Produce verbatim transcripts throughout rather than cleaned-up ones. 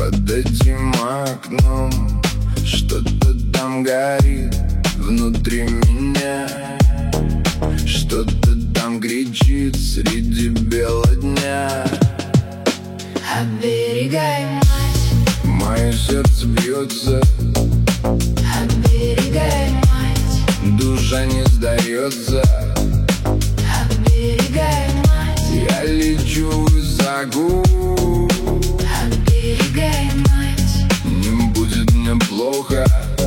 Под этим окном что-то там горит внутри меня, что-то там кричит среди бела дня. Оберегай, мать, мое сердце бьется. Оберегай, мать, душа не сдается. Оберегай, мать, я лечу высоко. Оберегай, мать, не будет мне плохо.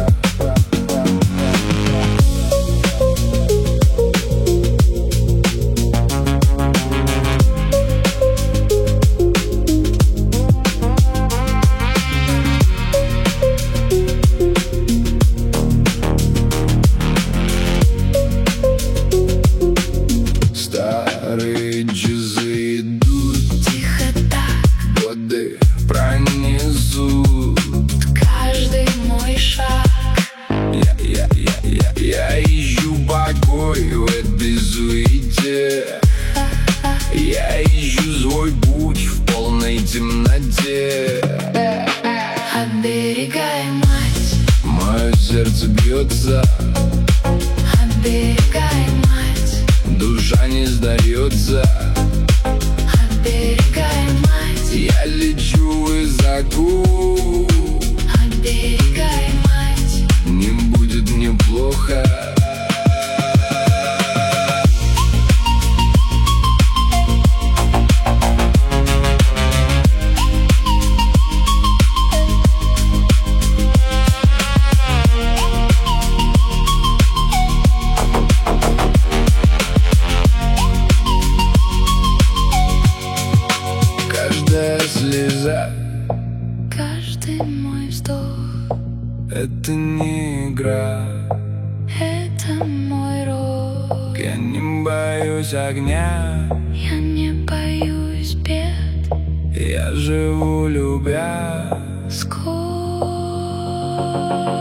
Старые часы идут, тихо так годы пронесут каждый мой шаг. Я, я, я, я, я ищу покой в этой суете. Я ищу свой путь в полной темноте. Оберегай, мать, мое сердце бьется. Оберегай, мать, душа не сдается. Оберегай, мать, я лечу высоко. Оберегай, мать, не будет мне плохо. Каждая слеза, каждый мой вздох — это не игра. это мой рок. Я не боюсь огня, Я не боюсь бед. я живу любя. Скоро